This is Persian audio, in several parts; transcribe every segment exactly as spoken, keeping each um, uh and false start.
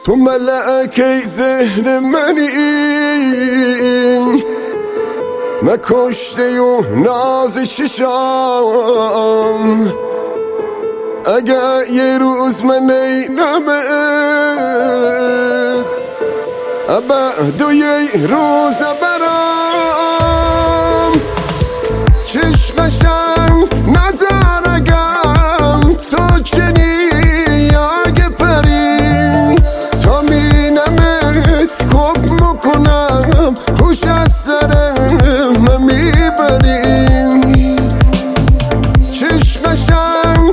تو ملکه ذهن منی، مکشته و ناز چشام. اگه یه روز من نیدمت، بعد یه روز برام چش قشنگ نظرگم تو چنی اگه پری تا مینمت کب میکنم هوش از سرم میبری. چش قشنگ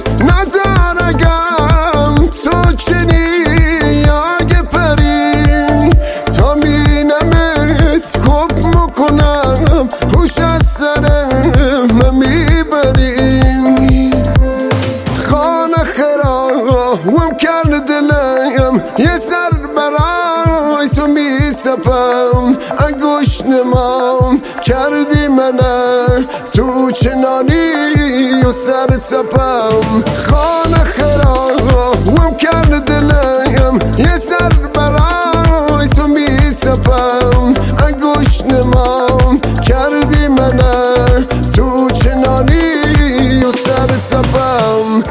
نظرگم تو چنی اگه پری تا مینمت کب میکنم هوش از سرم میبری. خانه خرابم کرد دلم یه سر برای تو میسپم. انگوش نمام کردی منه تو چنانی و سر تپم. خانه خرابم کرد دلم یه سر برای تو میسپم. انگوش نمام کردی منه تو چنانی و سر تپم.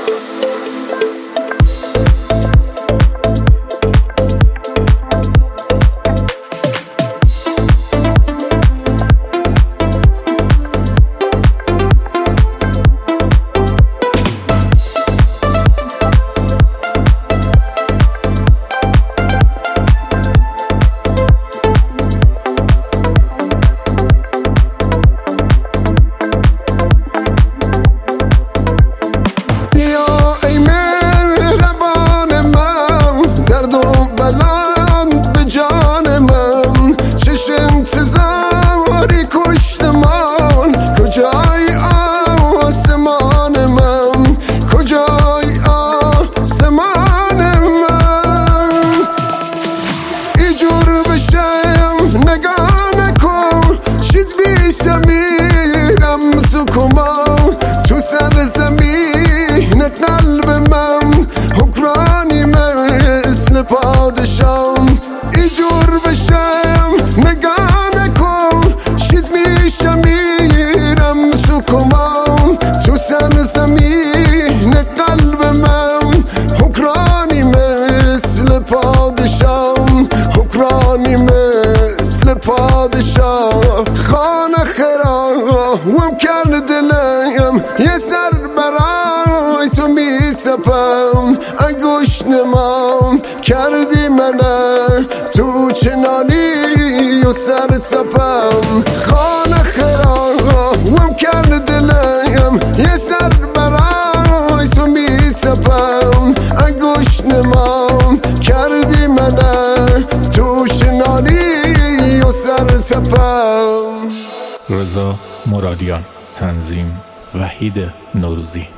تو سر زمین قلب من حکرانی مثل پادشام. ایجور بشم نگاه نکن شید میشم میرم تو کمام. تو سر زمین قلب من حکرانی مثل پادشام. حکرانی مثل پادشام. خانه خرابم کرد دلم یه سر برای تو میسپم. انگوش نمام کردی منه تو چنانی و سر تپم. خانه خرابم کرد دلم یه سر برای تو میسپم. انگوش نمام کردی منه تو چنانی و سر تپم. رضا مرادیان، تنظیم وحید نوروزی.